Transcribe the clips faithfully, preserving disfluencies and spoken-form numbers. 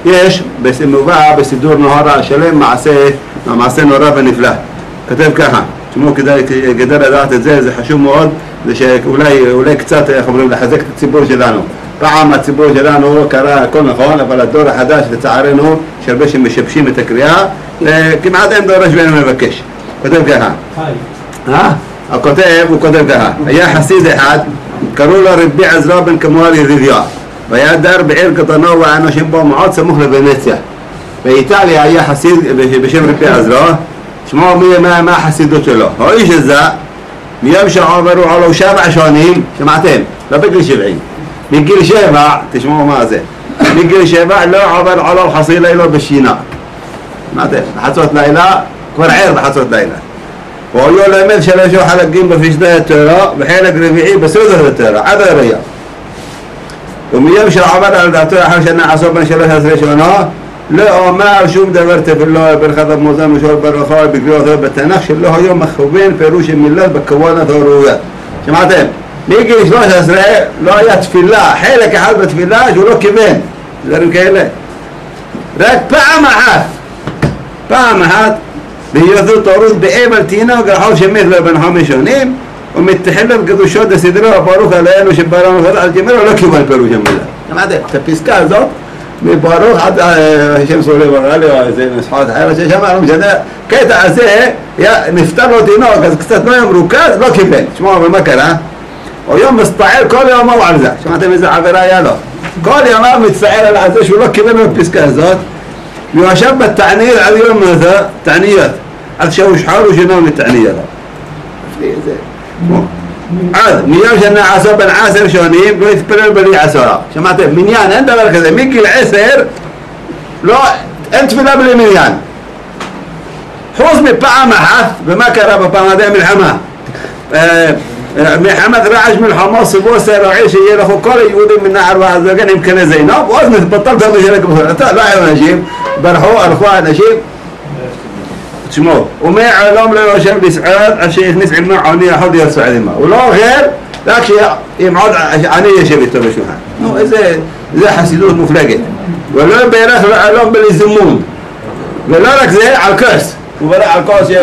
יש מובא בסידור נהרה שלם מעשה, מעשה נורא ונפלא. כתב ככה, תשמעו, כדאי, כדאי לדעת את זה, זה חשוב מאוד, זה שאולי אולי קצת, איך אומרים, לחזק את הציבור שלנו. פעם הציבור שלנו קרא הכל נכון, אבל הדור החדש לצערנו, יש הרבה שמשבשים את הקריאה, כמעט אין דורש ואין מבקש. כותב ככה. אה? הכותב, הוא כותב ככה, היה חסיד אחד, קראו לו רבי עזרא בן כמואל ידידיה, והיה דר בעיר קטנה והאנשים בו מאוד סמוך לוונציה. באיטליה היה חסיד בשם רבי עזרא, שמעו מי, מה, מה החסידות שלו. האיש הזה, מיום שעברו עלו שבע שנים, שמעתם? לא בגיל שבעים. מגיל שבע, תשמעו מה זה, מגיל שבע לא עבר עלו חסיד לילה בשינה. שמעתם? בחצות לילה, כבר ער בחצות לילה. והיו למד שלושה חלקים בפשטי התורה וחלק רביעי בסדר התורה, עד הראייה. ומיום שעבר על דעתו אחר שנה עשו בין שלוש עשרה שנה, לא אומר שום דבר תפילו ברכת המוזן ושאול ברכה בקריאתו בתנ"ך שלא היו מכוון פירוש המילה בכוונת הראויה. שמעתם? מגיל שלוש עשרה לא היה תפילה, חלק אחד בתפילה שהוא לא כיוון, דברים כאלה. רק פעם אחת, פעם אחת, בהיותו תורות באבל תינוק רחוב שמת לו בן חמש שנים ומתחלם קדושות לסדרו הברוך עלינו שברנו על גמרו לא קיבל פירוש המילה. שמעתם? את הפסקה הזאת מברוך עד השם סולי ברלי או איזה מסחרת אחרת ששמע, לא משנה, קטע הזה נפטר לו תינוק אז קצת לא יום רוכז, לא קיבל. תשמעו, אבל מה קרה? הוא יום מסתער כל יום הוא על זה. שמעתם איזה עבירה היה לו? כל יום הוא מצטער על זה שהוא לא קיבל בפסקה הזאת והוא ישב בתעניר על יום הזה, תעניות עד שהוא שחר ושנור מתעניות עד מיום שנה עשו בן עשר שנים לא יתפלל בלי עשרה. שמעתם? מניין, אין דבר כזה, מגיל עשר לא, אין תפילה בלי מניין חוץ מפעם אחת. ומה קרה בפעם הזה? מלחמה מחמד רעש מלחמה סבו סרעי שיהיה לכו כל היהודים מן נער ועזרגן עם כנה זינוב ואז נתבטל את המשלק בפרטה. לא היו אנשים, ברחו, הלכו האנשים. תשמעו, ומעולם לא יושב לסעוד עד שיכניס עמו עוני אחד ירצוע עמה. הוא לא אוכל, רק שעם עוד עני ישב איתו בשולחן. נו, איזה, זה חסידות מופלגת. ולא בירך לעולם בלי זימון. ולא רק זה, על כוס. הוא ברך על כוס.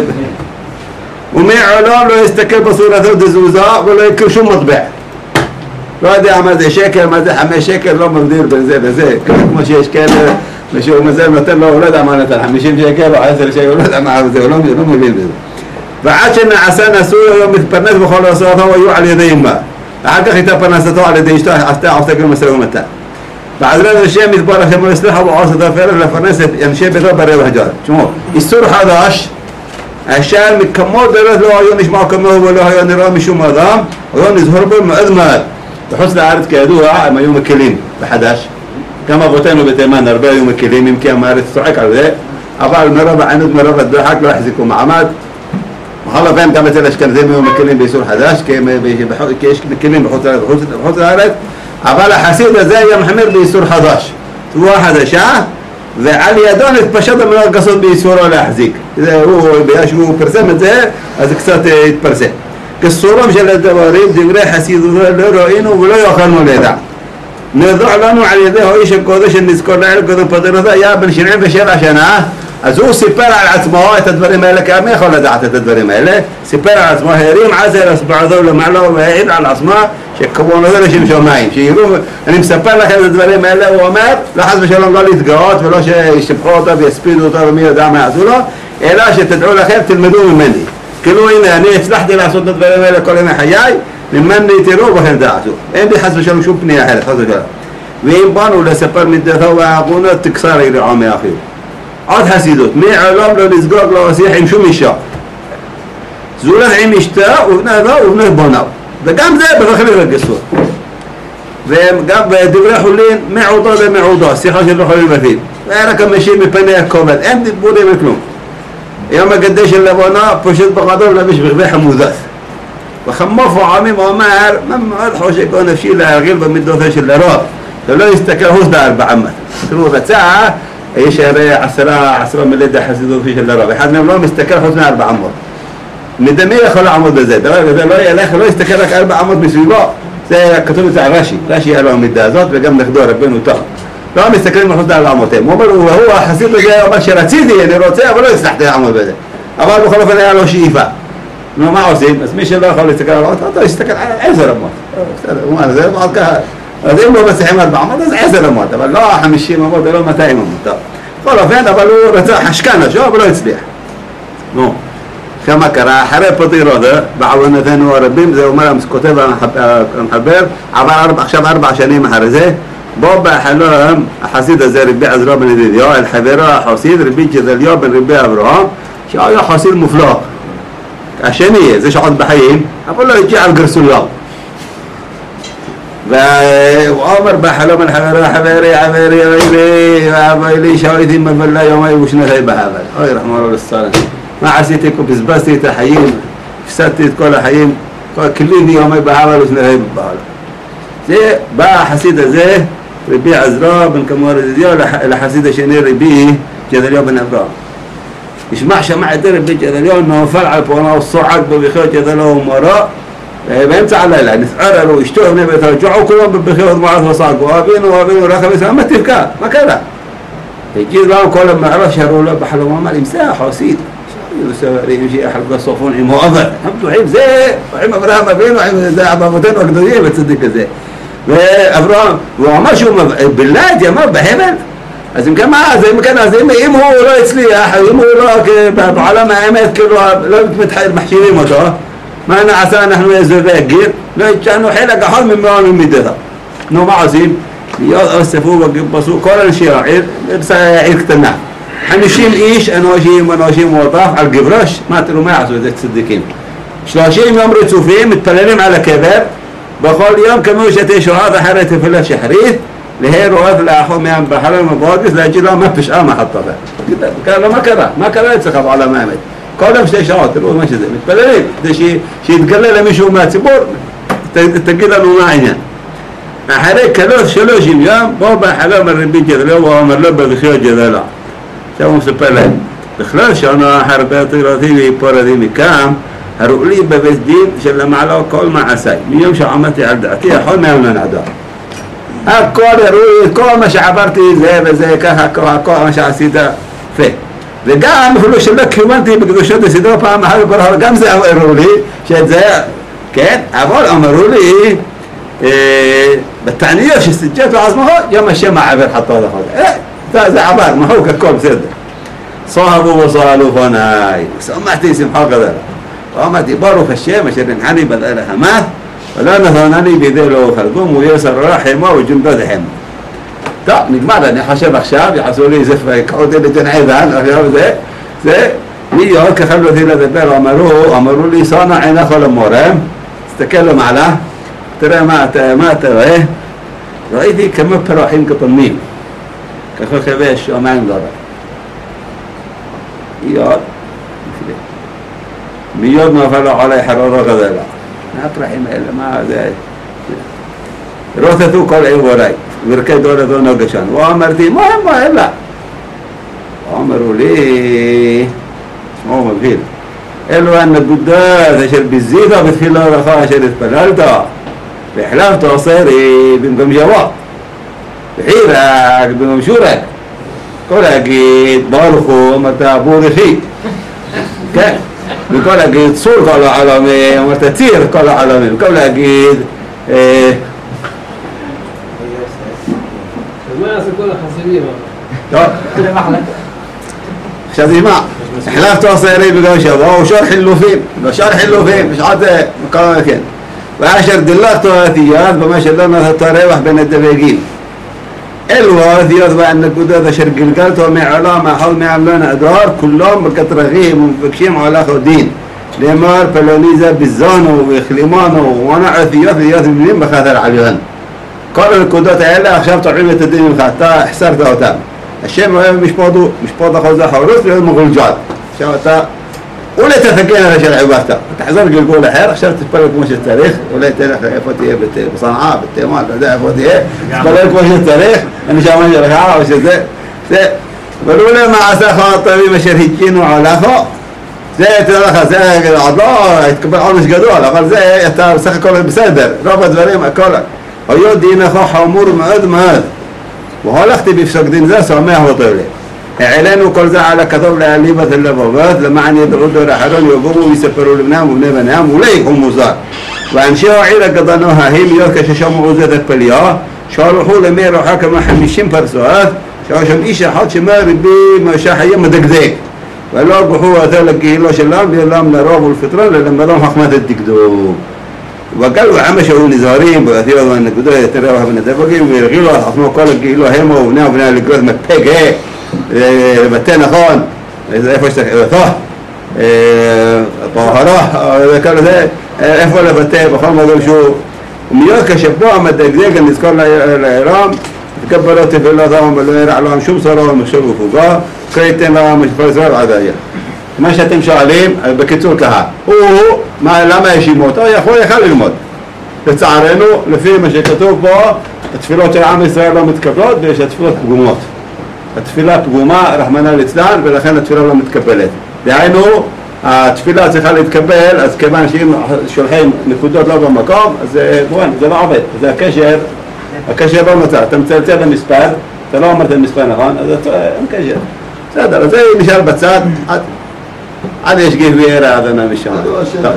ומעולם לא יסתכל בסורתו דזוזה ולא יקר שום מטבע. לא יודע מה זה שקל, מה זה חמש שקל, לא מבדיר בין זה וזה. כמו שיש כאלה, משהו מזל נותן לו, הוא לא יודע מה נתן, חמישים שקל או עשר שקל, הוא לא יודע מה זה, הוא לא מבין בזה. ועד שנעשה נשוי, הוא מתפרנס בכל עשותו, הוא היו על ידי אמה. ואחר כך הייתה פרנסתו על ידי אשתו, עשתה עושה כל משא ומתן. בעזרת השם יתברך שמו יסלחו ועושה הפרק לפרנס את אנשי ביתו ברבע ג'ל. תשמעו, איסור חדש, אשר מכמות דרך לא היו נשמע כמוהו ולא היו נראה משום אדם, היו נזהור בו מאוד מאוד. בחוץ לארץ כידוע הם היו מקלים בחדש. גם אבותינו בתימן הרבה היו מקלים, אם כי המארץ צוחק על זה, אבל מרוב הענות, מרוב הדוחק לא החזיקו מעמד. בכל אופן גם אצל אשכנזים היו מקלים באיסור חדש, כי יש מקלים בחוץ לארץ, אבל החסיד הזה היה מחמיר באיסור חדש. תבואה חדשה, ועל ידו נתפשט המנהל גסות באיסורו להחזיק. בגלל שהוא פרסם את זה, אז קצת התפרסם. כסורם של הדברים, דברי חסידותו לא ראינו ולא יכולנו לדע. נדע לנו על ידי האיש הקודש שנזכור לעיל קודם פטרותו, היה בן שבעים ושבע שנה, אז הוא סיפר על עצמו את הדברים האלה, כי מי יכול לדעת את הדברים האלה? סיפר על עצמו, הרים עזר אסבעתו למעלה והעיד על עצמו שכוונתו לשם שמיים. שיראו, אני מספר לכם את הדברים האלה, הוא אומר, לא חס ושלום לא להתגאות ולא שישפחו אותו ויספידו אותו ומי יודע מה יעשו לו, אלא שתדעו לכם, תלמדו ממני. כאילו הנה, אני הצלחתי לעשות את הדברים האלה כל ימי חיי, ממני תראו בכם דעתו. אין לי חס ושלום שום פנייה אחרת, חס ושלום. ואם באנו לספר מדתו והעוונות, תקצר ירעו מאחיו. עוד חסידות, מעולם לא לסגור לא עשיח עם שום אישה. זולת עם אשתו ובני אבו ובני בוניו. וגם זה בתכלית הגסות. וגם בדברי חולין, מעודו ומעודו, שיחה של חולין בפיו. ורק המשיב מפני הכובד, אין דיבורים וכלום. יום הקדש של לבונה פושט בחדו ולביש בכבי חמודות. וחמוף העמים אומר, מה מאוד חושק או נפשי להרגיל במידותו של הרוב. ולא יסתכל חוץ בארבע עמד. תראו, רצה, יש הרי עשרה, עשרה מלידה חסידות של הרוב. אחד מהם לא מסתכל חוץ מארבע עמוד. מדמי יכול לעמוד בזה. דבר כזה לא ילך, לא יסתכל רק ארבע עמוד מסביבו. זה כתוב את זה על רש"י. רש"י היה לו המידה הזאת וגם נכדו רבנו טוב. לא מסתכלים מחוץ על עמותיהם. הוא אומר, הוא החסיד הזה אומר שרציתי, אני רוצה, אבל לא הצלחתי לעמוד בזה. אבל בכל אופן היה לו שאיפה. נו, מה עושים? אז מי שלא יכול להסתכל על עמות, אתה יסתכל על עשר עמות. בסדר, הוא אומר, זה מאוד ככה. אז אם לא מצליחים ארבע עמות, אז עשר עמות, אבל לא חמישים עמות, ולא מאתיים עמות. טוב. בכל אופן, אבל הוא רצה חשקן לשו, אבל לא הצליח. נו, כמה קרה, אחרי פטירות, בעוונותינו הרבים, זה אומר, כותב המחבר, עבר עכשיו ארבע שנים אחרי זה, בו בחלום החסיד הזה רבי עזרא בן ידידיה, אל חברו החסיד רבי ג'דליה בן רבי אברהם, שהיה חסיד מופלא. השני, זה שעוד בחיים, אבל לא הגיע על גרסוליו. והוא אומר בחלום אל חברו, חברי, חברי, אוי ואבוי לי, שהייתי מבלה יומי ושנתי בהבל. אוי רחמנו לו לסלם. מה עשיתי? בזבזתי את החיים, הפסדתי את כל החיים, כליני יומי בהבל ושנתי בהבל. זה בא החסיד הזה, רבי עזרא בן כמוהר ידידיה, לחסיד השני רבי ג'דליה בן אברהם. ישמע שמע את רבי ג'דליה, נופל על פונה וצועק בבכיות ג'דליה ומורו, באמצע הלילה, נסעררו, אשתו ובני ביתו, ג'ועו כולם בבכיות מועט וצעקו, אבינו אבינו רחם ישראל, מה תבכה? מה קרה? הגיע להם כל המערה שהראו לו בחלום, אמר לי, מסע חסיד, ימשיך חלקו סופון עם עובר, הם פתוחים זה, עם אברהם אבינו, זה אבותינו הגדולים בצדיק הזה. ואברהם, הוא אמר שהוא בלעד ימיו בהבל, אז אם כמה, אז אם כן, אז אם הוא לא הצליח, אם הוא לא בעולם האמת, כאילו לא מחשיבים אותו, מה נעשה אנחנו איזובי גיר? לא יתשענו חלק אחד ממעון ומידתה. נו, מה עושים? אספו וגיבסו כל אנשי העיר, עיר קטנה. חמישים איש, אנושים, אנושים וטף, על גברש, מה תראו מה עשו את זה צדיקים? שלושים יום רצופים, מתפללים על הקבר, בכל יום כמו שתי שעות אחרי תפילה שחרית, להר רועד לאחור מהם בחלום הבודס, להגיד לו מה פשעה מה חטאתה. קרה לו מה קרה? מה קרה אצלך בעולם האמת? כל יום שתי שעות, תראו מה שזה, מתפללים, כדי שיתגלה למישהו מהציבור, תגיד לנו מה העניין. אחרי כלות שלושים יום, בוא בחלום הרבי ג'דליה, הוא אומר לו בבכיות ג'דליה. עכשיו הוא מספר להם, בכלל שעונה הרבה תירתי ויפורתי מכאן, הראו לי בבית דין של למעלה כל מעשיי, מיום שעמדתי על דעתי, יכול מהם לנעדה. הכל הראו לי, כל מה שעברתי זה וזה, ככה, כל מה שעשית, פה. וגם אפילו שלא כיוונתי בקדושות הסדרה פעם אחת וברכה, גם זה הראו לי, שאת זה, כן, אבל אמרו לי, בתעניות שסג'ת לעצמו, יום השם העבר חטא לך. זה עבר, מחוק הכל בסדר. صاحبوا وصالوا فناي سمعتي سمحة قدر وامتي بارو الشيء مشر نحني بدل حماه ولا نثناني بذله خلقهم ويسر رحمه وجنبه حم طب نجمع ني حشب خشاب يحصلوا زف يقعدوا لجنعيدان اخيرا زي زي مي هيك خلوا ذي لذبال امروه امروا لي صانع نخل مورم استكلم على ترى ما ما ترى رايتي كم براحيم كطمين كخو خبيش ومان ضرب ياد مياد ما فلع علي حرارة غذاء أطرح إلا ما ذا روثتو قال إيه وراي وركي دولة دون نقشان وأمرتي مهم ما إلا أمروا لي اسمه مبهيل إلو أن القداس أشر بالزيدة بتخيل الله رخاء أشر إثبلالتا بحلافت وصيري بنقم جواب بحيرك بنقم شورك כל להגיד ברוך הוא אמרת בורכי כן וכל להגיד צור כל העולמים אמרת ציר כל העולמים וכל להגיד מה יעשה כל החסידים? טוב עכשיו תשמע החלפת עשיירי בגלל שבוע ושאר חילופים ושאר חילופים בשעת מקום כן ואשר דילחת אותיית במה שלא נתת רווח בין הדבגים אלו האותיות והנקודות אשר גלגלתו מעולם החול מעמלון אדרار כולם מקטרגים ומבקשים הולך ודין לאמר פלוניזה בזונו והחלימונו ומונה אותיות להיות מבנים בחתר עליון כל הנקודות האלה עכשיו תורעים את הדין ממך אתה החסרת אותם השם אוהב משפוטו משפוט החוזה חורוס להיות מגולג'ל עכשיו אתה אולי תתקן על אשר עברת תחזור גלגול אחר עכשיו תתפלל כמו שצריך אולי תלך איפה תהיה בצנעה, בתימן, אתה יודע איפה תהיה תתפלל כמו שצריך אני שמעתי לך או שזה זה ולא למה עשה לך הטובים אשר התקינו עולךו זה תדע לך זה עוד לא התקבל עונש גדול אבל זה אתה בסך הכל בסדר רוב הדברים הכל היו דינך חמור מאוד מאוד והולכתי בפסק דין זה שמח וטוב לב. העלינו כל זה על הכתוב להעליבת הלבבות, למען ידעו דור אחרון יבואו ויספרו לבניהם ובני בניהם אולי יקחו מוזר. ואנשי העיר הגדלנו ההם להיות כששמעו זאת את פליאה, שהלכו למי רוחה כמה חמישים פרסועות, שהיה שם איש אחד שמר רבי שחיה מדקדק. ולא גחו אותו לקהילו שלם ולם לרוב ולפטרון ללמדום חכמת הדקדוק. وقالوا عم شو نزارين بأثيرا أن كده يتراه من الدبقين ويرغلوا أصلا قال الجيلو هم وبناء وبناء الجرد متبج إيه بتنا خان إذا إيش ثاه طهراه إذا كان ذا إيش ولا بتة بخان ما قال شو ومياه كشفناه ما تجديك نذكر الإيران تكبروا تفعلوا ذاهم بالوير علىهم شو صاروا مشوا فوقا كريتنا مش فازر عدايا ما شتمشوا عليهم بكتور كها هو ما لما يشيموت يا أخوي خلي الموت لتعرنه لفي ما شكتوب بقى التفيلات العام إسرائيل لا متكبلات بيش التفيلات بقومات التفيلات بقومة رحمنا لتدان بالأخير التفيلات لا متكبلات لأنه التفيلات يخلي يتكبل أز كمان شيء شرحين نكودات لا بمقام زي وين زي العبد زي كشر كشر بمتى تمثل تلا مسبار تلا مرت المسبار نخان هذا كشر هذا زي مشال بتسات عاد ايش جه ويرا هذا انا مش عارف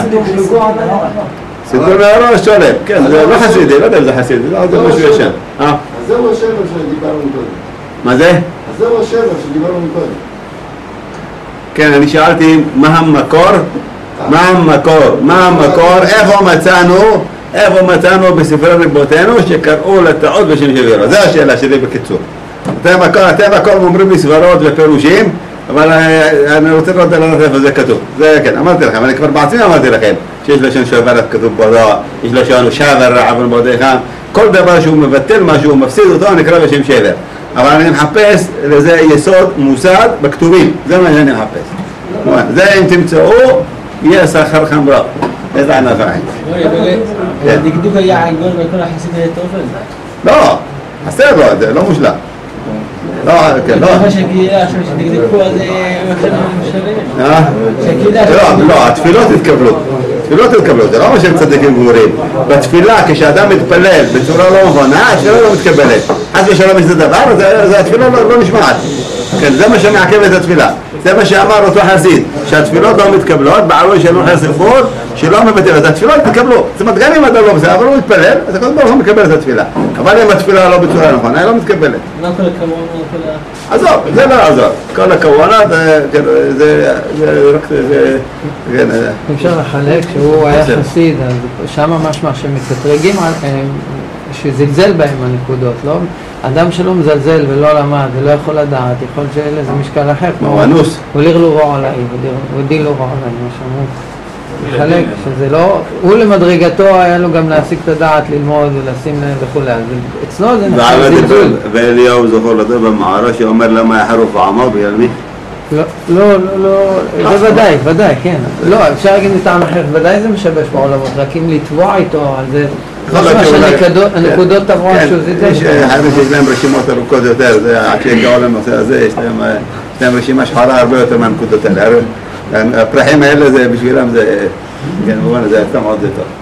سيدنا راه شلون كان ما حسيدي لا ده حسيدي هذا مش ويشان ها زو الشباب اللي ديبارو من قبل ما زي زو الشباب اللي ديبارو من قبل كان انا شعرتي مهم مكور مهم مكور مهم مكور ايفو متانو ايفو متانو بسفر ربوتانو شكروا للتعود باش نجيبوا ذا الشيء اللي شدي بكتور تما كان تما كان ممرمي سفرات وفروجيم אבל אני רוצה לראות על הנושא איפה זה כתוב, זה כן, אמרתי לכם, אני כבר בעצמי אמרתי לכם שיש לשון שעברת כתוב בודו, יש לשון שעבר עבר בודכם, כל דבר שהוא מבטל משהו, מפסיד אותו, נקרא בשם שבר. אבל אני מחפש לזה יסוד מוסד בכתובים, זה מה שאני מחפש. זה אם תמצאו, יהיה שכר חמרה. איזה ענף העין. דקדוק היה עגול וכל החסיד היה תופל? לא, חסר לו, זה לא מושלם. לא, כן, לא. מה שגילה, שדקדקו אז לא, לא, התפילות התקבלו. תפילות התקבלו, זה לא מה שהם צדיקים גמורים. בתפילה, כשאדם מתפלל בצורה לא נכונה, התפילה לא מתקבלת. חס ושלום יש זה דבר, אז התפילה לא נשמעת. כן, זה מה שמעכב את התפילה. זה מה שאמר אותו חסיד, שהתפילות לא מתקבלות, בעלו שלא חס ספור, שלא מבטל. התפילות מתקבלו. זאת אומרת, גם אם אדם לא בסדר, אבל הוא מתפלל, אז הכל ברוך הוא מקבל את התפילה. אבל אם התפילה לא בצורה נכונה, היא לא מתקבלת. מה כל הכוונה, כל ה... עזוב, זה לא עזוב. כל הכוונה, זה רק... אפשר לחלק שהוא היה חסיד, אז שם משמע שמקטרגים שזלזל בהם הנקודות, לא? אדם שלא מזלזל ולא למד ולא יכול לדעת, יכול שיהיה לזה משקל אחר. הוא אנוס. הוא ליר לו רוע עליי, הוא די לו רוע עליי, מה שאמרו. לחלק, שזה לא... הוא למדרגתו היה לו גם להשיג את הדעת, ללמוד ולשים להם וכולי. אצלו זה נחשב זלזול. ואליהו זוכר לדבר במערה שאומר למה יחרוף עמו בילמי? לא, לא, לא, זה ודאי, ודאי, כן. לא, אפשר להגיד מטעם אחר, ודאי זה משבש בעולמות, רק אם לתבוע איתו על זה, משמע שהנקודות תבוא משהו, זה יש חייבים שיש להם רשימות ארוכות יותר, זה עד שיגעו לנושא הזה, יש להם רשימה שחורה הרבה יותר מהנקודות האלה. הפרחים האלה זה בשבילם זה, כן, במובן הזה, סתם עוד זה טוב.